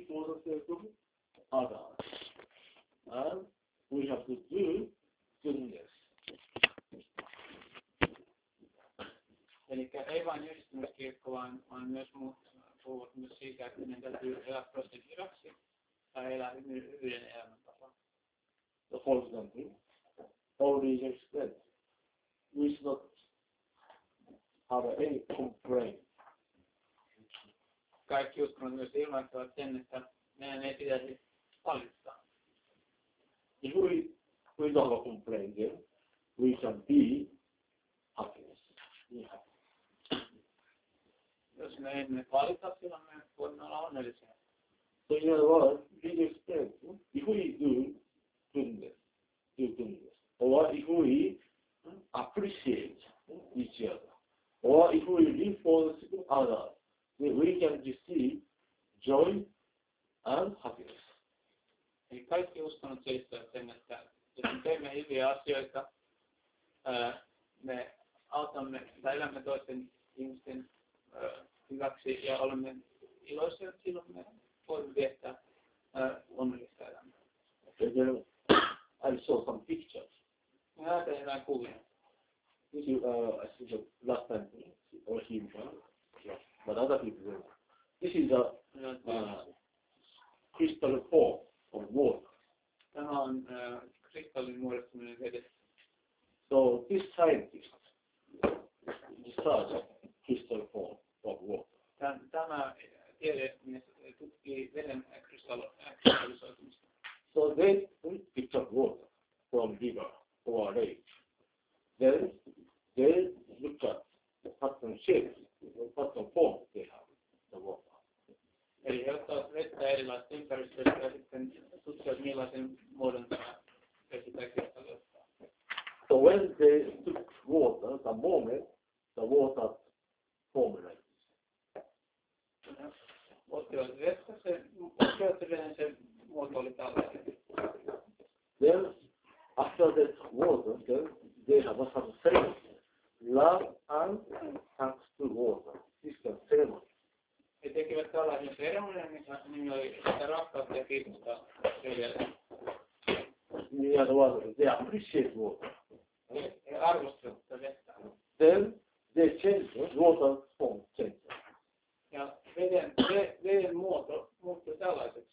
for the sake of others. And we have to do goodness. Eli ei vain yhdistymiskirkko, vaan myös muut puhuvat myös siitä, että meidän täytyy elää toisten hyväksi tai elää yhden elämäntapaa. For example, all these extent, we should not have any complaint. Kaikki uskonnot myös ilmoittavat sen, että meidän ei pitäisi valittaa. If we don't have a complaint, then we can be happiness. Yeah. Jos me emme valita, silloin me voimme olla onnellisia. So in other words, we explain, if we do goodness, or if we appreciate each other, or if we reinforce others, then we can receive joy and happiness. Eli kaikki uskonnot selittävät sen, että jos me teemme hyviä asioita, me autamme tai elämme toisten ihmisten hyväksi ja olemme iloisia, silloin me voimme viettää onnellista elämää. Then I saw some pictures. Minä tehdään kuvia. This is, I think the last time or him, but other people. This is a crystal form of water. Tämä on kristallin muodostuminen vedestä. So this scientist researched crystal form of water. Tämä tiedemies tutkii veden kristallisoitumista. So they picked up water from river or lake. Then they looked at what kind of shape, what kind of form they have, the water. Eli he ottavat vettä erilaisista ympäristöistä ja sitten tutkivat millaisen muodon tämä vesi tai kristalli ottaa. So when they took water, the moment the water formed like this. Ottivat vettä, se muoto oli tällainen. Then after that water, then they have some ceremony. Love and thanks to water. This is the ceremony. He tekivät tällaisen seremonian, missä nimi oli sitä rakkautta ja kiitosta veljelle. In other words, they appreciate water. He arvostivat sitä vettä. Then they change water form change. Ja veden muoto muuttui tällaiseksi.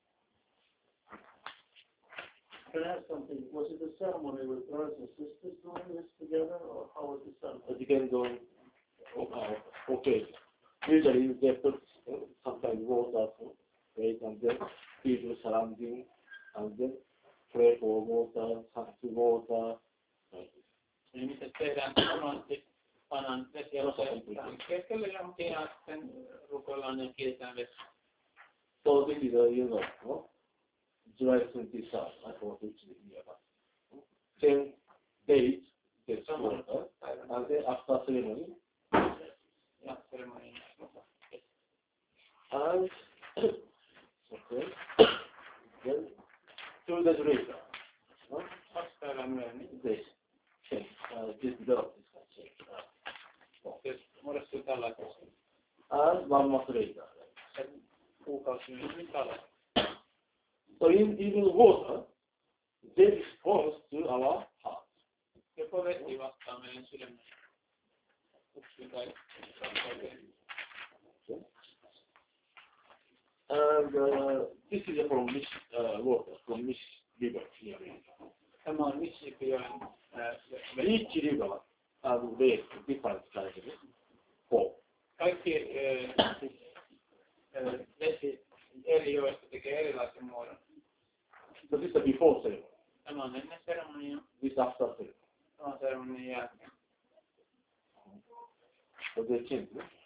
Can I ask something? Was it a ceremony with brothers and sisters doing this together, or how was the ceremony? It depends on occasion. Usually they put sometimes water, right, and then people surrounding, and then pray for water, thank to water. Right. Eli miten tehdään monesti, pannaan vesiä keskelle johonkin ja sitten rukoillaan ja kiitetään vesiä. So this is July 23rd, I thought it should be about. Same date, gets water, and then after ceremony, ja ceremony. and okay, then 2 days later, 2 päivää myöhemmin. this change, this developed this change. Se muodostui tällaiseksi. And 1 month later. Se kuukausi myöhemmin tällaiseksi. So in water, they respond to our heart. Joko vesi vastaa meidän sydämeen. And this is from water, from Miss River here. Tämä on Mississippijoen Each river has lake different sizes. 4. Kaikki vesi eri joista tekee erilaisen muodon. So this is the before ceremony. Tämä on ennen seremoniaa. This after ceremony. Tämä on seremonian jälkeen. So they change.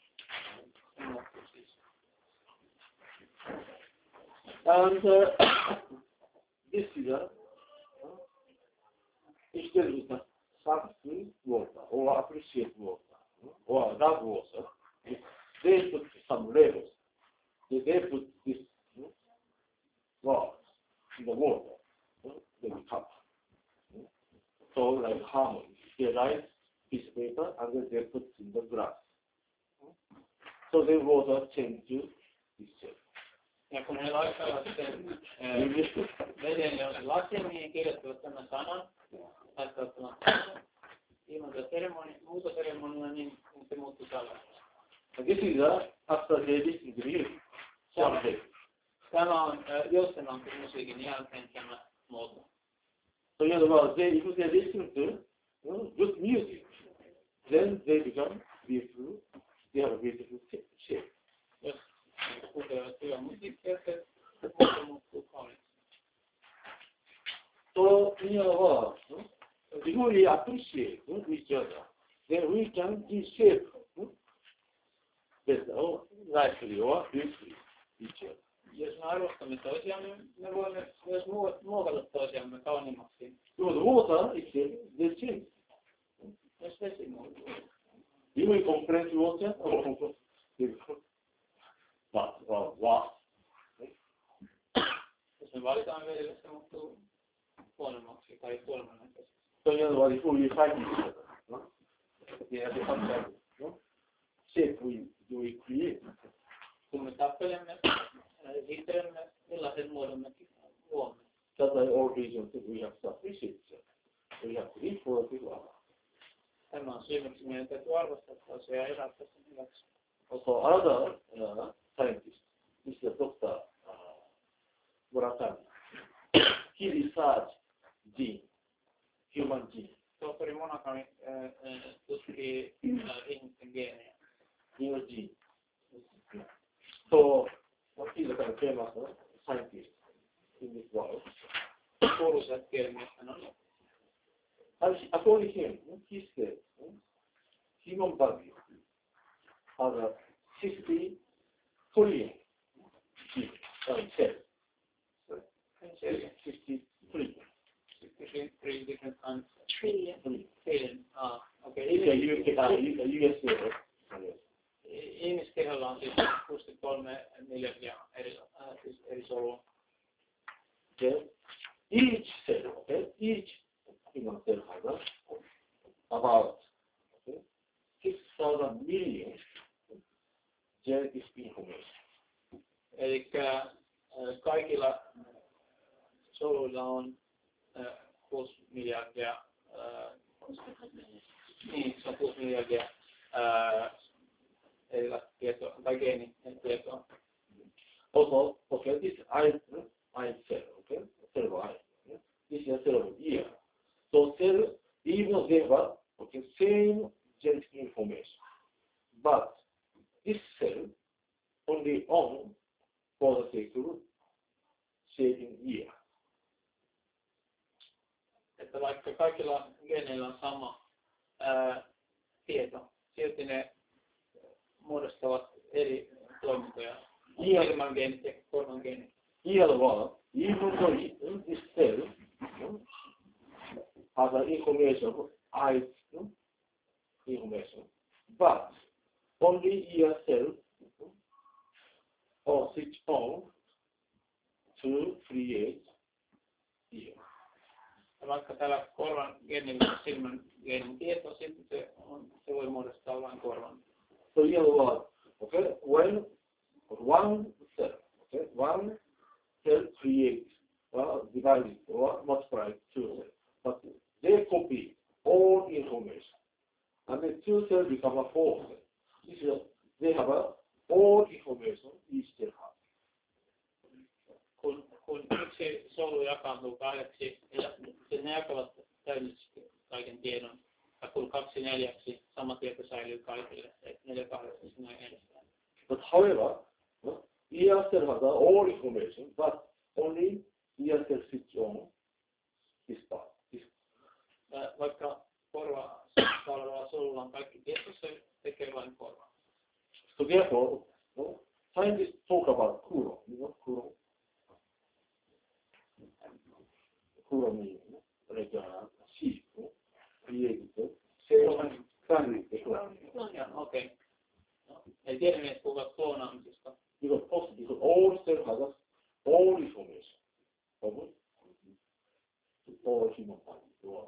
And this is instead of the thankful water or appreciate water or love water, they put some labels. They put this words in the water, they become. So like harmony, they write piece of paper and then they put in the glass. So the water change to this shape. Ja kun he laittavat sen veden johonkin lasin, niin he kirjoittavat tämän sanan, laittavat tämän sanan. Ilman muuta seremoniaa, niin se muuttuu tällaista. This is after the listening to music. Tämä on Jostemankin musiikin jälkeen tämä muoto. So in other words, if they listen to good music, then they become beautiful. They have a beautiful shape. Jos kuuntelevat hyvää musiikkia, se muoto muuttuu kauniiksi. So in other words, if we appreciate each other, then we can reshape better, nicely or beautifully each other. Jos me arvostamme toisiamme, me voimme myös muokata toisiamme kauniimmaksi. Because water itself, they change. Jos vesi muuttuu. If we compress water, what? Jos me valitaan vedelle, se muuttuu huonommaksi tai huonommaksi. So in other words, if we fight each other, there is some kind of shape we create. Kun me tappelemme, riitelemme, millaisen muodon me luomme. That's why all regions we have to appreciate each other. We have to live for people. Tämä on syy, miksi meidän täytyy arvostaa toisia ja elää tässä hyväksi. Also another scientist, Mr. Dr. Murakami, he researched gene, human gene. Tohtori Murakami tutkii ihmisten geenejä. Human gene. So he's a kind of famous scientist in this world. Kuuluisa tiedemies hän on. According to him, he said, human body has a 60 trillion cells. 63 different kinds. Trillion. Trillion. Okay. US. Ihmiskeholla on siis 63 miljardia eri solua. Okay. Each cell, each human cell has about 6,000 million genetic information. Eli kaikilla soluilla on 6 miljardia, se on 6 miljardia erilaista tietoa, tai geenitietoa. Also, okay, this eye cell, okay, cell of eye. This is a cell of ear. So cell, even they have same genetic information, but this cell only on for the sake of shaping ear. Että vaikka kaikilla geeneillä on sama tieto, silti ne muodostavat eri toimintoja. Ilman geenit ja korvan geenit. Ear one, even though this cell has an information, eye information, but only ear cell or switch on to create ear. Ja vaikka tällä korvan geenillä on silmän geenin tieto, sitten se voi muodostaa vain korvan. So in other words, okay, when one cell creates or divides or multiplies two cells, but they copy all information, and the two cells become a four cell. This is they have all information each cell has. Kun yksi solu jakaantuu kahdeksi, ja ne jakavat täydellisesti kaiken tiedon. Ja kun 2 4:ksi, sama tieto säilyy kaikille, 4 8 näin edestään. But however, ear cell has all information, but only ear cell switch on this part. Vaikka korva olevalla solulla on kaikki tieto, se tekee vain korvaa. So therefore, scientists talk about kuro. You know kuro? Kuro means like a sheep created. Okei. Ei tiedä edes puhuvat kloonaamisesta. Because all cells has all information. All human body.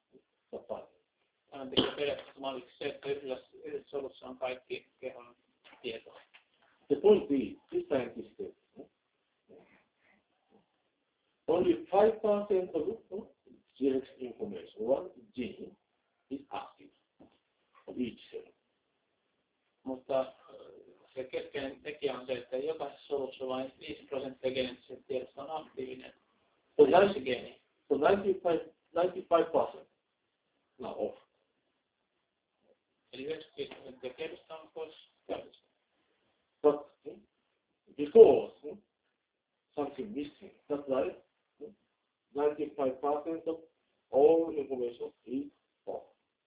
Tämä tekee periaatteessa mahdollisesti se, että yhdessä solussa on kaikki kehon tietoa. The point is, this scientist said, lopussa vain 5% geneettisestä tiedosta on aktiivinen. So, Se geeni. so 95% now off. Eli 95% tiedosta on pois käytöstä. But because something missing, that's why 95% of all information is off.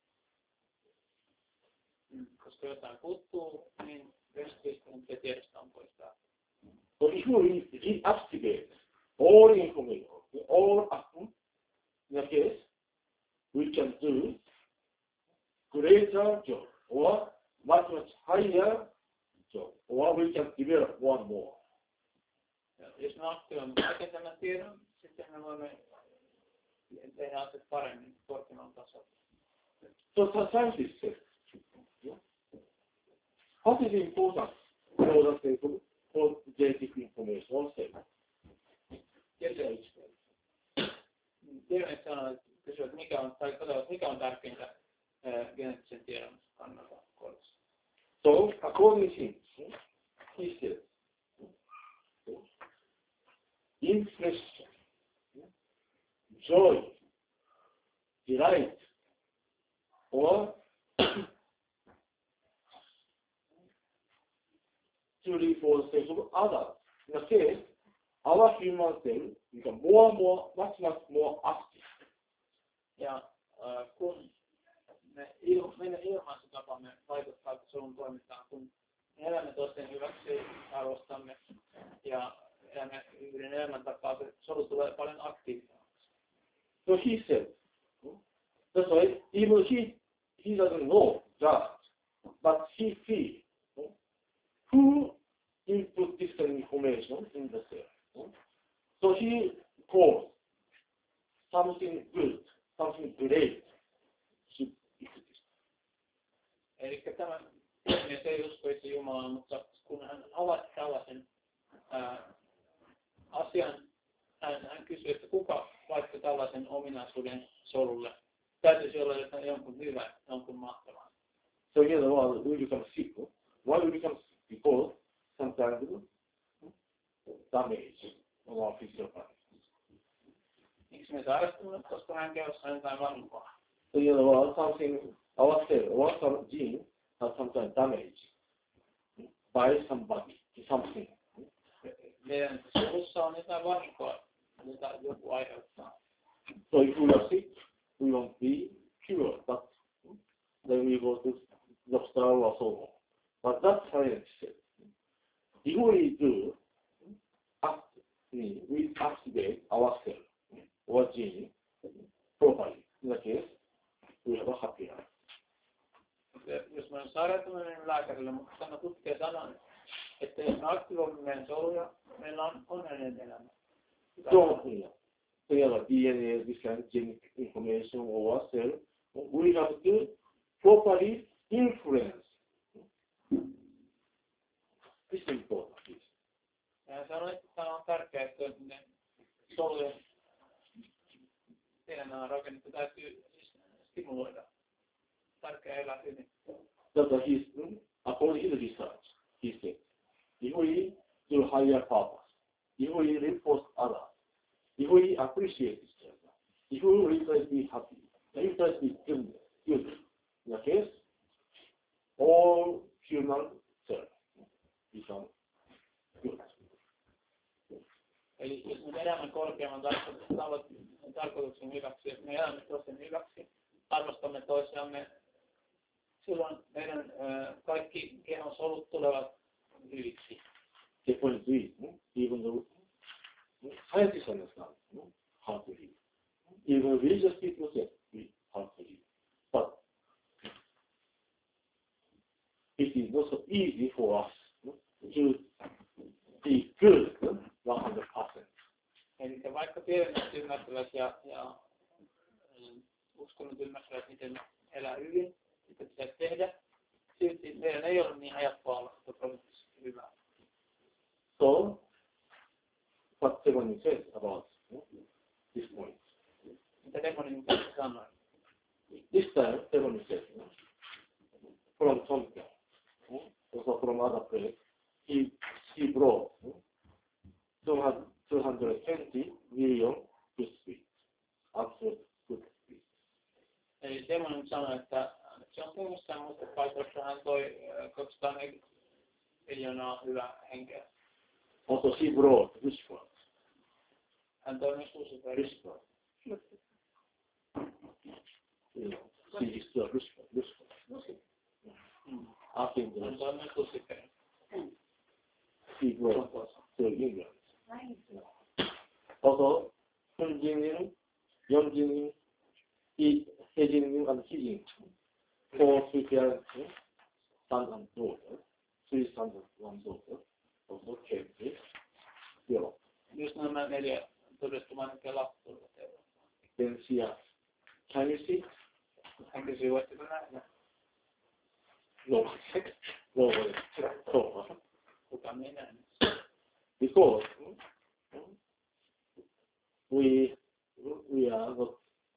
Koska jotain puuttuu, niin 95% tiedosta on pois päältä. So if you reactivate all information, all atom, in that case, we can do greater job or much higher job, or we can develop one more. Ja jos me aktivoimme kaiken tämän tiedon, sitten me voimme tehdä asiat paremmin korkeammalla tasolla. So the scientist says, what is important for genetic information also? Tiedemiehet sanoo, että kysyvät, mikä on tärkeintä geneettisen tiedon kannalta koulussa. So according to him, he says, impression, joy, delight, or truly for the sake of others. In a case, our human cell become much more active. Ja kun meidän ilmaisutapamme vaikuttaa solun toimintaan, kun me elämme toisten hyväksi, arvostamme ja elämme yhden elämäntapaa, se solu tulee paljon aktiivisemmaksi. So he said, that's why even he doesn't know that, but he feels who input this kind of information in the cell. So he calls something good, something great should exist. Eli tämä mies ei usko itse Jumalaan, mutta kun hän havaitsi tällaisen asian, hän kysyi, että kuka vaikka tällaisen ominaisuuden solulle. Täytyisi olla jonkun hyvä, jonkun mahtavaa. So here we become sick. Why we become sick? Because sometimes damage on our physical body. Miksi me sairastumme? Koska hän kehossa on jotain vahinkoa. So something, our cell or some gene has sometimes damage by somebody, something. Meidän solussa on jotain vahinkoa, jota joku aiheuttaa. So if we are sick, we won't be cured, but then we go to doctor or so on. But that's science said. If we do, we activate our cell or gene properly. In that case, we have a happy life. Jos me on sairautuminen lääkärille, mutta tämä tutkija sanoo, että jos me aktivoimme meidän soluja, meillä on onnellinen elämä. So have DNA, this kind of genetic information or our cell. We have to properly influence. This is important. Ja sanoin, että tämä on tärkeää, että ne solujen DNA-rakennetta täytyy stimuloida. Tärkeää elää hyvin. According to the research, he said, if we do higher purpose, if we reinforce others, if we appreciate each other, if we try to be happy, if we try to be good, in that case, all human cells become good. Eli jos me elämme korkeamman tarkoituksen hyväksi, jos me elämme toisten hyväksi, arvostamme toisiamme, silloin meidän kaikki kehon solut tulevat hyviksi. The point is, even though scientists understand how to live, even religious people say how to live, but it is not so easy for us to be good 100%. Eli vaikka tiedemiehet ymmärtävät ja uskonnot ymmärtävät, miten elää hyvin, mitä pitäisi tehdä, silti meidän ei ole niin helppoa olla 100% hyvää. So, what Demoni says about this point? Mitä Demoni sanoi? This time, Demoni says, from Tonka, also from other place, he brought jossa hän toi 240 miljoonaa hyvää henkeä. Also she brought Lucifer. Hän toi myös Luciferin. Lucifer. She is the Lucifer. Asking Hän toi myös Luciferin. She brought to England. Also, Hunjinin, Yonjinin, Hejinin, and Hijin. 4 parents, son and daughter. 3 sons and 1 daughter. Also came to Europe. Just nämä 4 todistumaan lapsuudet Eurooppaan. Then she asked, can you see? Hän kysyi, voitteko nähdä? No. No. Kuka minä nähnyt? Because we are not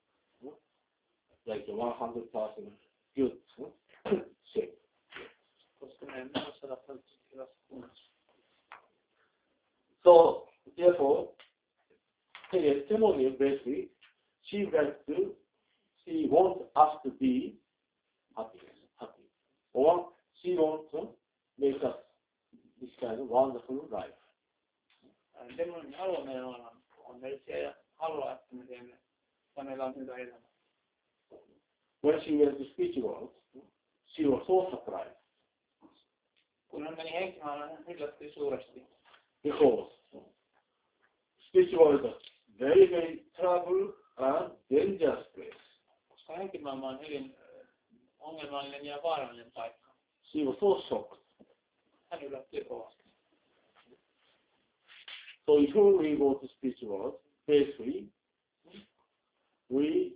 like 100% good shape. Koska me emme ole 100% hyvässä kunnossa. So therefore, her testimony basically, she wants us to be happy, or she wants to make us this kind of wonderful life. Demonin haluaa meidän olla onnellisia ja haluaa, että me teemme, että meillä on hyvä elämä. When she went to spiritual, she was so surprised. Kun hän meni henkimaailmaan, hän yllättyi suuresti. Because spiritual is a very, very trouble and dangerous place. Koska henkimaailma on hyvin ongelmallinen ja vaarallinen paikka. She was so shocked. Hän yllättyi kovasti. So if we go to spiritual, basically, we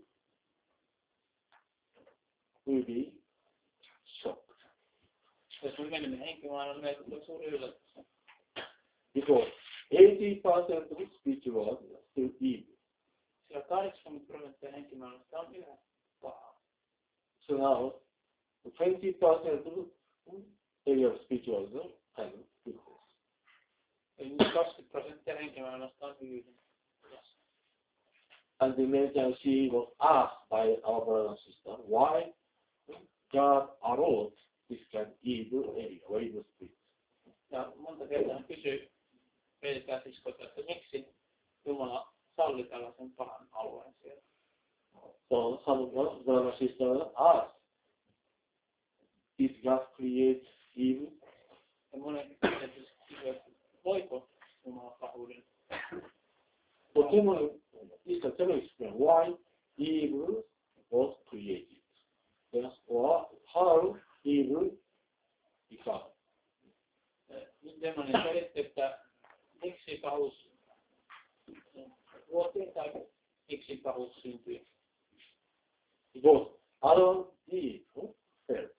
will be shocked. Jos me menemme henkimaailmaan, meillä tulee suuri yllätys. Because 80% of spiritual is still evil. Sillä 80% henkimaailmasta on yhä pahaa. So now, 20% of area of spiritual is kind of goodness. Eli 20% henkimaailmasta on hyvyyden. And the mention she was asked by our brother and sister, why God allowed this kind of evil area, or evil spirit. Ja monta kertaa hän kysyi meiltä siskoilta, että miksi Jumala salli tällaisen pahan alueen siellä. So some brother and sister asked, did God create evil? Ja monen kysyi, että voiko Jumala pahuuden? So Timon is to explain why evil was created. Yes, or how evil became. Demonin selitti, että miksi pahuus luotiin tai miksi pahuus syntyi. Because Adam, Eve fell.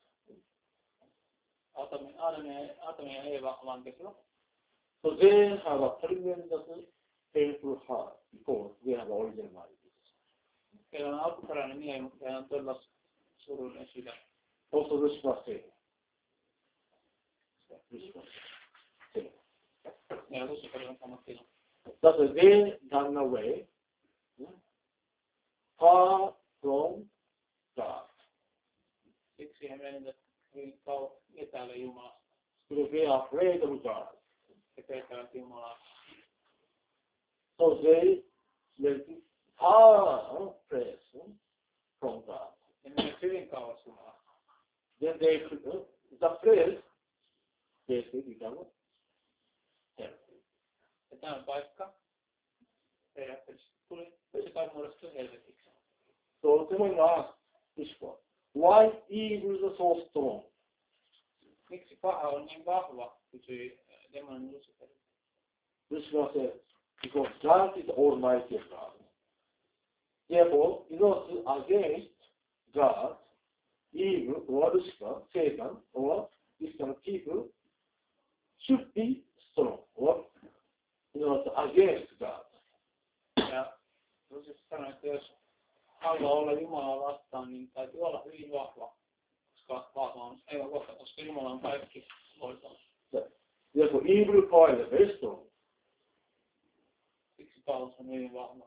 Aatami ja Eeva lankesivat. So they have a tremendous painful heart because they have original mind. Heillä on alkuperäinen mieli, mutta heillä on todella surullinen sydän. Also Lucifer said. Ja Lucifer on sama tilanne. That they run away far from God. Siksi he menivät hyvin etäälle Jumalasta. Because they are afraid of God. He pelkäävät Jumalaa. So they went far place from God. He menivät hyvin kauas Jumalasta. Then they the place basically become hell. Ja tämä paikka se kai muodostui helvetiksi. So someone asked Lucifer, why evil is so strong? Miksi paha on niin vahva, kysyi demonin Lucifer. Lucifer said, because God is Almighty God. Therefore, in order against God, evil or Lucifer, Satan, or these kind of people should be strong, or in order against God. Ja Lucifer sanoi, että jos haluaa olla Jumalaa vastaan, niin täytyy olla hyvin vahva, koska Jumala on kaikki voitava. Therefore, evil power is very strong. Siksi pahuus on hyvin vahva.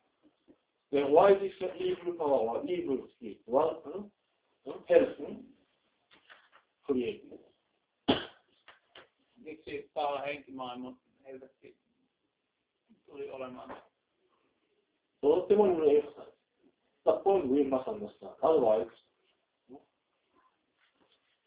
Then why this evil power or evil spirit? One person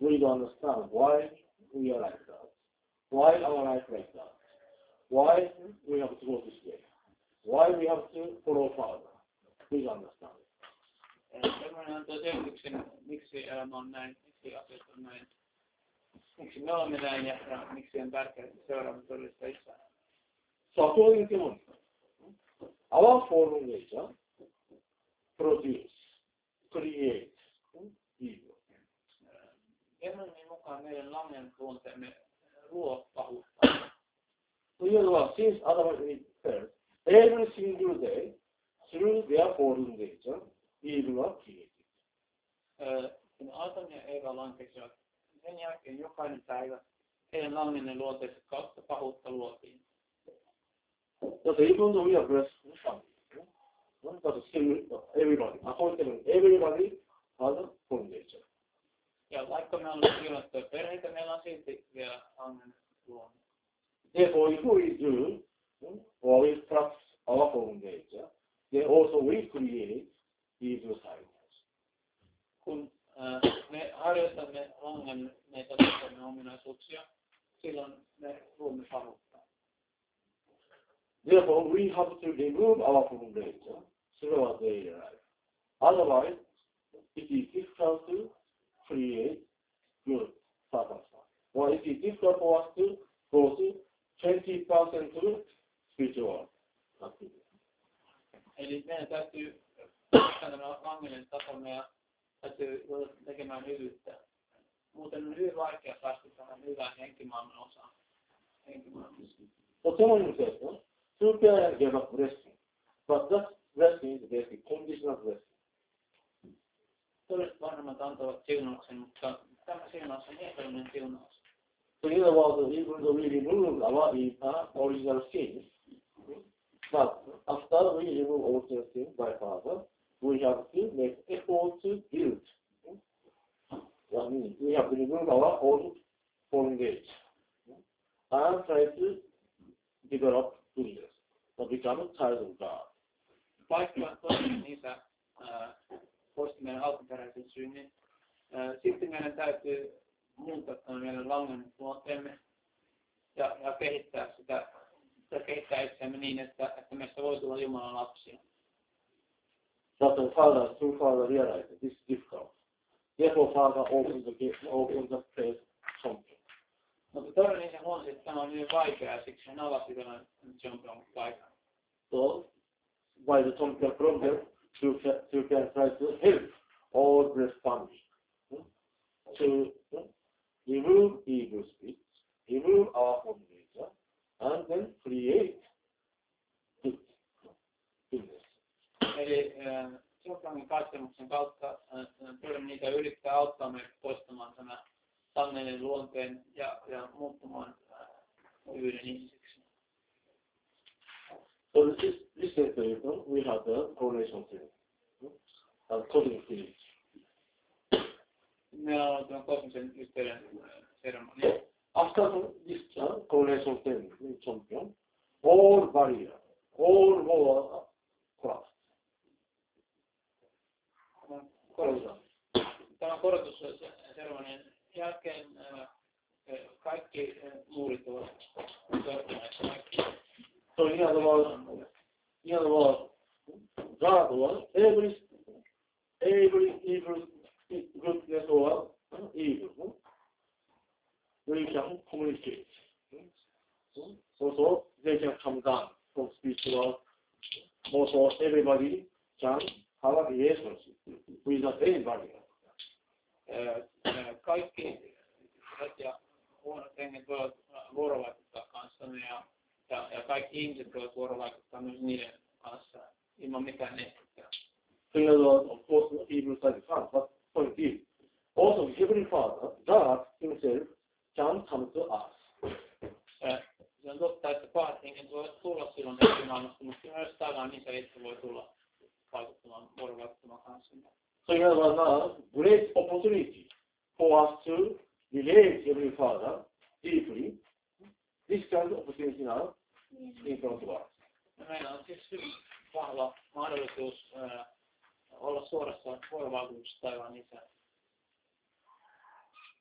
we need to understand why we are like that, why our life like that, why we have to go this way, why we have to follow Father. Please understand. Sellainen antoi selityksen, miksi elämä on näin, miksi asiat on näin, miksi me olemme näin ja miksi on tärkeää seurata todellista Isää. So according to him, our fallen nature produce, create evil. Elämän mukaan meidän langen luonteemme luo pahuutta. So you know, since Adam and Eve fell, every single day, through their fallen nature, evil was created. Kun Adam ja Eeva lankesivat, sen jälkeen jokainen päivä heidän langenne luonteessa kautta pahuutta luotiin. So even though we are blessed with family, but still everybody, according to everybody has a fallen nature. Ja vaikka me olemme siunattuja perheitä, meillä on silti vielä langen luonne. Therefore, if we do, or we practice our fallen nature, then also we create evil sides. Kun me harjoitamme langen meitä toisemme ominaisuuksia, silloin me luomme pahuutta. Therefore, we have to remove our fallen nature through our daily life. Otherwise, it is difficult to create good circumstances. Or it is difficult for us to go to 20% to spiritual activity. Eli meidän täytyy tämä langinen tasomme ja täytyy ruveta tekemään hyvyyttä. Muuten on hyvin vaikea päästä tähän hyvään henkimaailman osaan. So someone says, two parents gave up blessing, but that blessing is basically conditional blessing. Toiset vanhemmat antavat siunauksen, mutta tämä siunaus on ehdollinen siunaus. So in other words, even though we remove our original sins, but after we remove original sins by Father, we have to make effort to build. That means we have to remove our own fallen nature and try to develop goodness, to become a child of God. Vaikka toinen isä poisti meidän alkuperäisen syyn, niin silti meidän täytyy muuttaa tämän meidän langen luonteemme ja kehittää sitä, ja kehittää itseämme niin, että meistä voi tulla Jumalan lapsia. But the true father realized this is difficult. Therefore, Father opened the place something. Mutta toinen isä huomasi, että tämä on hyvin vaikeaa, ja siksi hän avasi tämän Jompon paikan. So, by the Jompon problem, you can try to help all the family to remove evil spirits, remove our own nature, and then create goodness. Eli Jomponin katsomuksen kautta pyydän niitä yrittää auttaa meitä poistamaan tämä langeinen luonteen ja muuttumaan hyvyyden ihmisiksi. So this situation, we have the coronation ceremony, cosmic ceremony. Meillä on tämä kosmisen yhteyden seremonia. After this coronation ceremony, champion, all barriers, all walls collapsed. Tämän korotusseremonian jälkeen kaikki muurit ovat sortuneet. So in other words, God was every evil goodness or evil, we can communicate. So they can come down from spiritual. Also, everybody can have a relationship with the same barrier. Kaikki ja huonot henget voivat vuorovaikuttaa kanssamme ja kaikki ihmiset voivat vuorovaikuttaa myös niiden kanssa ilman mitään estettä. So in other words, of course, evil side is hard, but point is, also Heavenly Father, God Himself, can come to us. Se on totta, että pahat henget voivat tulla silloin henkimaailmasta, mutta myös taivaan isä itse voi tulla vuorovaikuttamaan kanssamme. So in other words, now, great opportunity for us to relate Heavenly Father deeply. This kind of opportunity now in front of us. Meillä on siis hyvin vahva mahdollisuus olla suorassa vuorovaikutuksessa taivaan isään.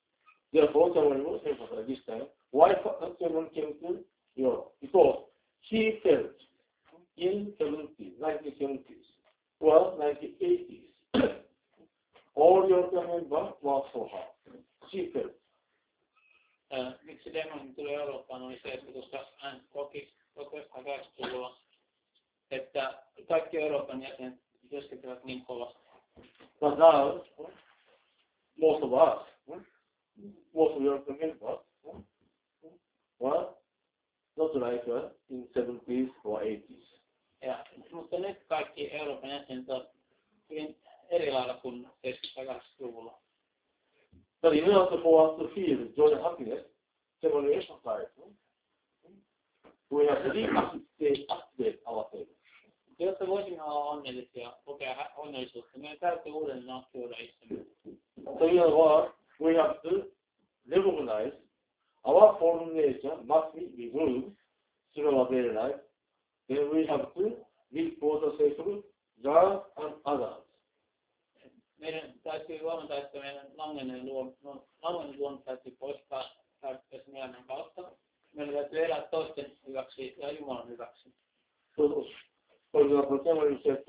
Therefore, ceremony was emphasized this time. Why ceremony came to Europe? Because he felt in 1970s or 1980s, all European members worked so hard. She felt. Miksi demoni tuli Eurooppaan oli se, että koska hän koki 1980-luvulla, että kaikki Euroopan jäsenet työskentelevät niin kovasti. But now, most of us, most of European members, were not like in 70s or 80s. Ja, mutta nyt kaikki Euroopan jäsenet ovat hyvin eri lailla kuin 70-80-luvulla. But in order for us to feel joy and happiness, ceremony emphasized, we have to reactivate ourselves. Jotta voisimme olla onnellisia, kokea onnellisuutta, meidän täytyy uudelleen aktivoida itsemme. So in other words, we have to recognize our fallen nature must be removed through our daily life. Then we have to live for the sake of God and others. Meidän täytyy huomata, että meidän langenneen luonto täytyy poistaa täyttäisen elämän kautta. Meidän täytyy elää toisten hyväksi ja Jumalan hyväksi. So, for example, someone said,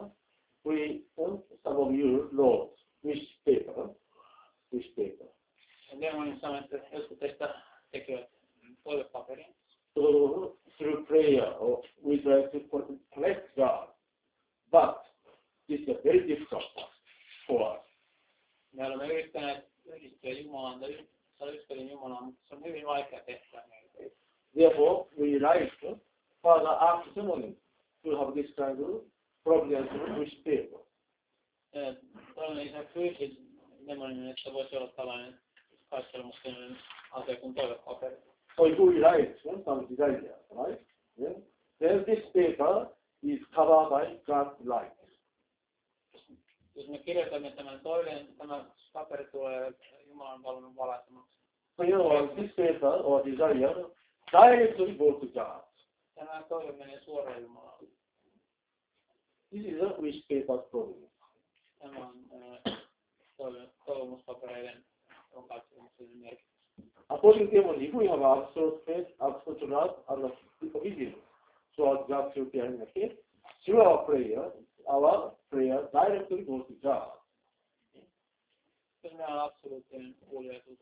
some of you know which paper. Ja demonin sanoi, että jotkut teistä tekevät toivepaperin. So, through prayer, we try to connect God. But it's a very difficult task for us. Me olemme yrittäneet yhdistyä Jumalaan tai saada yhteyden Jumalaan, mutta se on hyvin vaikea tehtävä meille. Therefore, we like Father after ceremony to have this kind of problem with paper. Tällainen ihan fyysinen demonin, että voisi olla tällainen kaistelemusten asia kuin toivepaperi. So if we write some desire, right? Yeah? Then this paper is covered by God's light. Jos me kirjoitamme tämän toiveen, tämä paperi tulee Jumalan valvonnan valaisemaksi. So you know, this paper or desire directly goes to God. Tämä toive menee suoraan Jumalaan. This is a wish paper's problem. Tämä on toivomuspapereiden katsomuksen merkitys. According to Demon, if we have absolute faith, absolute love, and obedience towards God's will in the case, through our prayer directly goes to God. Jos meillä on absoluuttinen kuuliaisuus,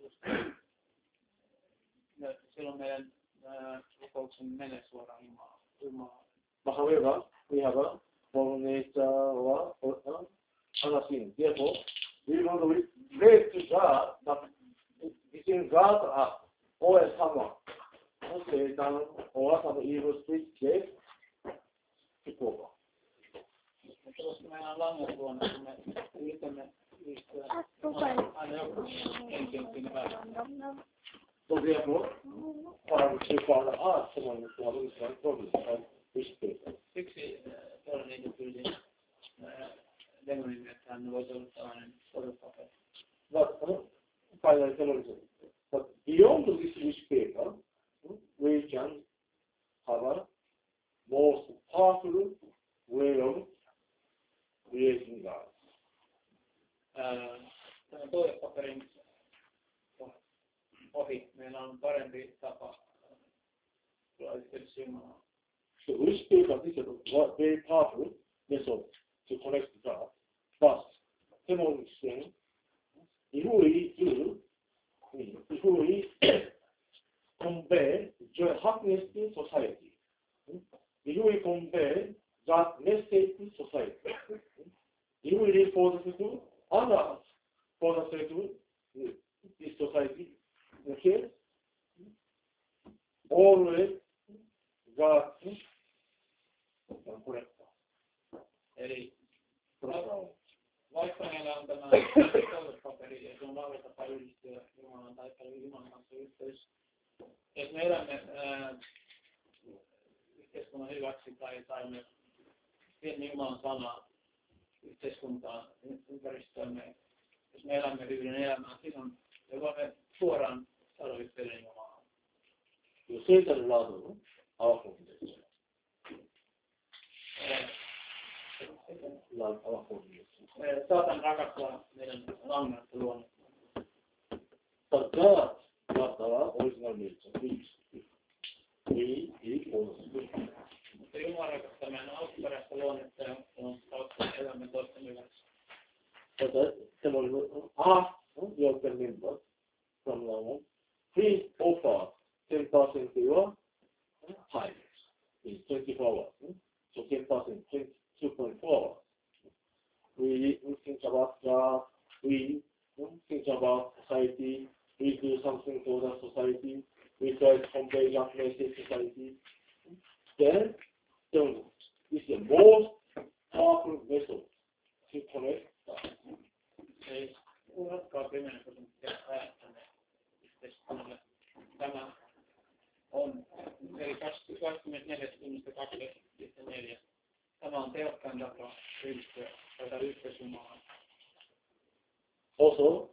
silloin meidän rukouksen menee suoraan Jumalaan. But however, we have a fallen nature or other things. Therefore, we want to pray to God, but between God and us, or someone, Satan or some evil spirit, they take over. Koska meillä on langat luonne, kun me yritämme yhdistyä aina joku henkiinkin väliin. So therefore, Father asks someone to have this kind of problem and wish paper. Siksi todennäköisesti pyysin demonin, että hän voisi olla tällainen toivepaperi. But finally, but beyond this wish paper, we can have a most powerful way of creating God. Tämän toivepaperin ohi meillä on parempi tapa tulla yhteydessä Jumalaan. So wish paper is a very powerful method to connect to God. But someone is saying, if we convey joy, happiness to society, if we convey that message to society, if we live for the sake of others, for the sake of this society, okay? Always God can correct us. Eli vaikka meillä on tämä toivepaperi ja se on vahva tapa yhdistyä Jumalan tai Jumalan kanssa yhteys. Jos me elämme yhteiskunnan hyväksi tai me viemme Jumalan sanaa yhteiskuntaan, ympäristöömme, jos me elämme hyvin elämää, silloin me voimme suoraan saada yhteyden Jumalaan. You say that love our foundation. Love our foundation. Saatan rakastaa meidän langat luonnetta. But that was our original nature. We equals we. Jumala rakastaa meidän alkuperäistä luonnetta ja on kautta elämme toisten hyväksi. But you can remember from now on. Please offer 10% to your time. It's 24 hours. So 10%, 2.4 hours. We think about God, we think about society, we do something for the society, we try to convey that message to society. Then this is the most powerful method to connect us. Unohtaa 10% ajattelee yhteiskunnalle. Tämä on eli 24.2.4. Tämä on tehokkain tapa ryhtyä tätä yhteisjumlaan. Also,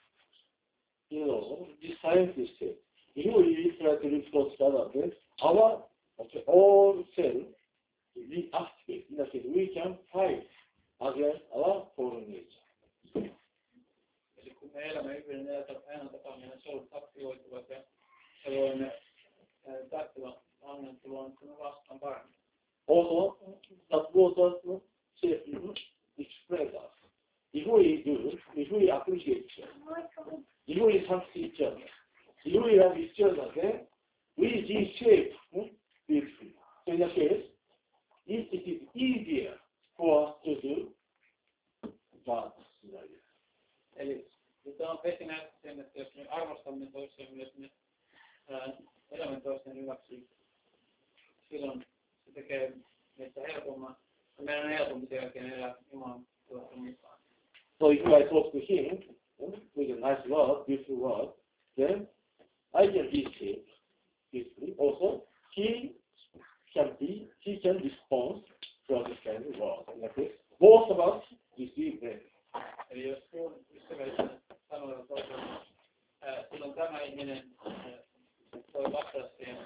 this scientist said, if we try to look for stuff, our all cells reactivate. In a sense, we can fight against our fallen nature. Eli kun me elämme yhden ajan tapaan, meidän solut aktivoituvat ja voimme taistella annettelua vastaan paremmin. Also, that water express us. If we appreciate each other, if we thank each other, if we love each other, then we reshape beautifully. So in that case, it is easier for us to do that scenario. Eli tämä on Peti näyttää sen, että jos me arvostamme toisiamme, jos me elämme toisten hyväksi, silloin se tekee meistä helpomman. Meidän on helpompi sen jälkeen elää Jumalan tuossa mukaan. So if I talk to him with a nice word, beautiful word, then I can be safe peacefully. Also, he can respond to understand the word. Okay? Both of us receive them. Eli jos ystävällisen sanoilla toisella, silloin tämä ihminen voi vastata siihen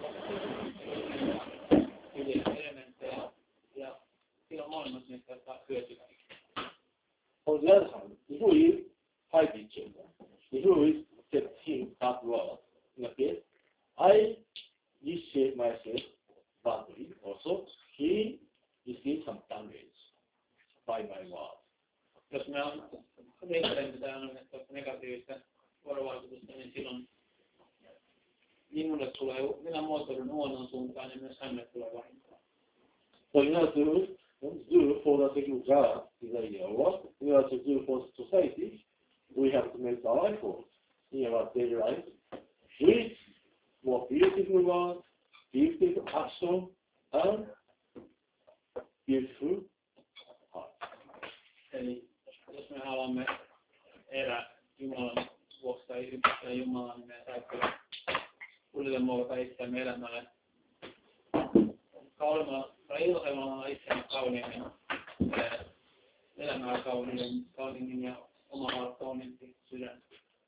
hyviä elementtejä ja silloin molemmat niistä saa hyötyä. On the other hand, if we fight each other, if we get him that word, okay, I reshape myself badly. Also, he receives some damage by my word. Jos me riittäen negatiivista vuorovaikutusta, niin silloin minulle tulee, minä muotoilun huonoon suuntaan ja myös hänelle tulee vahinkoa. So in order to do for the thing God is a work, in order to do for society, we have to make our effort in our daily life with more beautiful words, beautiful action, and beautiful heart. Eli jos me haluamme elää Jumalan vuoksi tai ylipäätään Jumalaa, niin meidän täytyy uudelleen muokata itseämme elämälle kauemalla tai ilmaisemalla itseämme kauniimmin, elämää kauniimmin ja omalla kauniimpi sydän.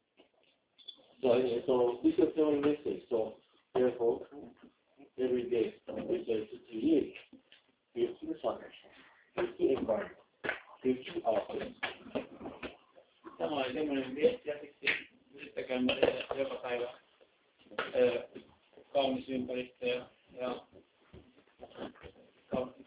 So this is the only message. So therefore, every day we say to create beautiful sunshine, beautiful environment, beautiful ourselves. Tämä oli semmoinen viesti ja siksi yrittäkäämme tehdä joka päivä kaunis ympäristö ja kaunis.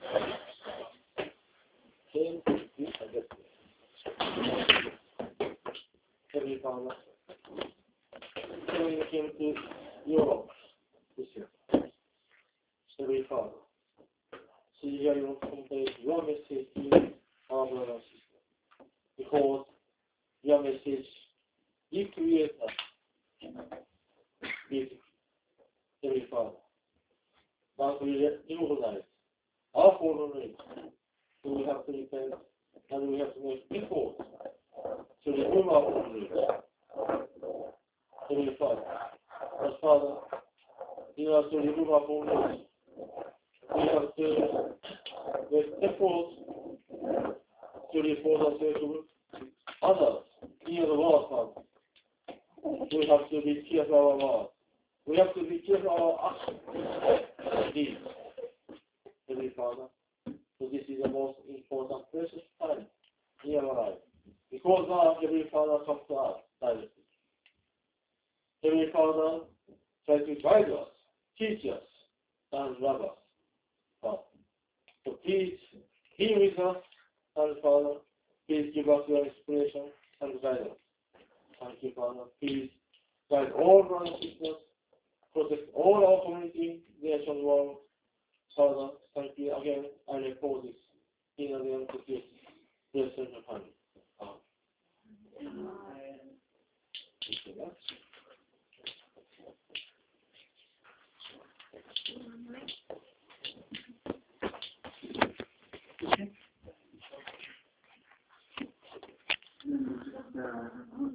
Every time when we came to Europe this year, every father, see here you convey your message to our brother and sister. Because your message, you create us beautiful, every father. But we recognize our fallen race, so we have to repent and we have to make effort to remove our fallen race. Heavenly Father, as Father, in order to remove our fallen race, we have to make effort to report ourselves to others in the world, Father. We have to be careful of our words. We have to be careful of our actions, deeds. Heavenly Father, so this is the most important, precious time in our life. Because now, Heavenly Father comes to us directly. Heavenly Father, try to guide us, teach us, and love us. So please be with us, and Father, please give us your inspiration and guidance. Thank you, Father. Please guide all brothers and sisters, protect all our community, nation, world. Father, thank you again. I report this in the name of Jesus. Bless your family. Amen. Thank you very much. Okay.